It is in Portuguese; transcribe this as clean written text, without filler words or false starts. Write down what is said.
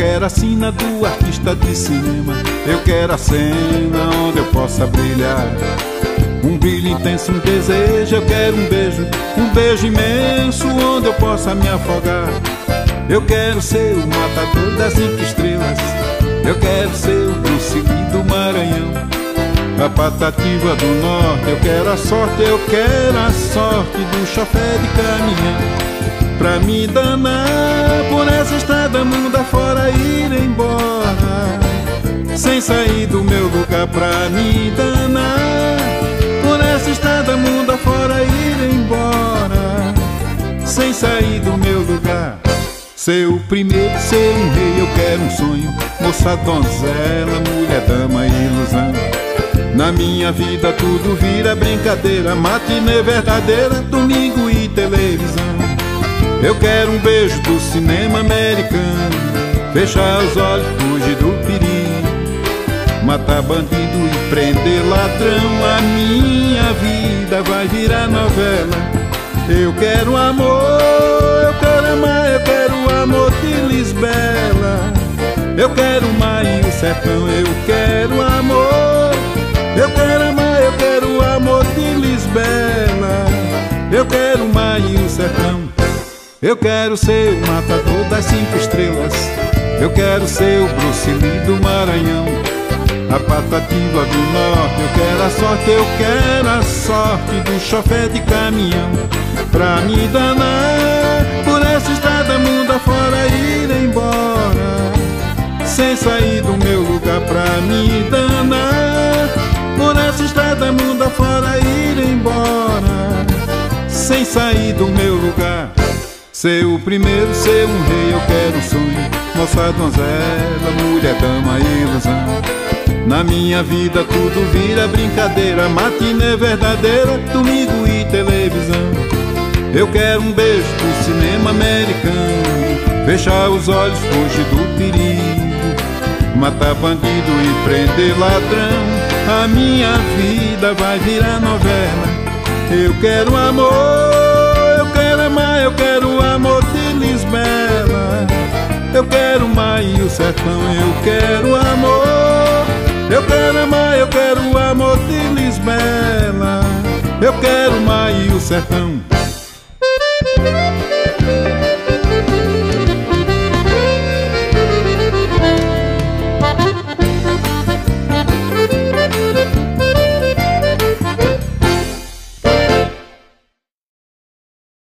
quero a sina do artista de cinema. Eu quero a cena onde eu possa brilhar. Um brilho intenso, um desejo. Eu quero um beijo imenso onde eu possa me afogar. Eu quero ser o matador das 5 estrelas. Eu quero ser o Bruce Lee do Maranhão, a Patativa do Norte. Eu quero a sorte do chofé de caminhão, pra me danar por essa estrada mundo afora, ir embora sem sair do meu lugar. Pra me danar por essa estrada mundo afora, ir embora sem sair do meu lugar. Ser o primeiro, ser um rei, eu quero um sonho. Moça, donzela, mulher, dama, ilusão. Na minha vida tudo vira brincadeira, matinê verdadeira, domingo e televisão. Eu quero um beijo do cinema americano, fechar os olhos, fugir do perigo, matar bandido e prender ladrão. A minha vida vai virar novela. Eu quero amor, eu quero amar, eu quero o amor de Lisbela. Eu quero o mar e o sertão, eu quero amor. Eu quero amar, eu quero o amor de Lisbela. Eu quero o mar e o sertão. Eu quero ser o matador das 5 estrelas. Eu quero ser o Bruce Lee do Maranhão, a Patativa do Norte. Eu quero a sorte do chofé de caminhão, pra me danar por essa estrada mundo afora, ir embora sem sair do meu lugar. Pra me danar por essa estrada mundo afora, ir embora sem sair do meu lugar. Ser o primeiro, ser um rei, eu quero um sonho. Moça, donzela, mulher, dama, ilusão. Na minha vida tudo vira brincadeira, matinê verdadeira, domingo e televisão. Eu quero um beijo do cinema americano, fechar os olhos, fugir do perigo, matar bandido e prender ladrão. A minha vida vai virar novela. Eu quero amor, eu quero amar, eu quero o amor de Lisbela. Eu quero o mar e o sertão, eu quero amor. Eu quero amar, eu quero o amor de Lisbela. Eu quero o mar e o sertão.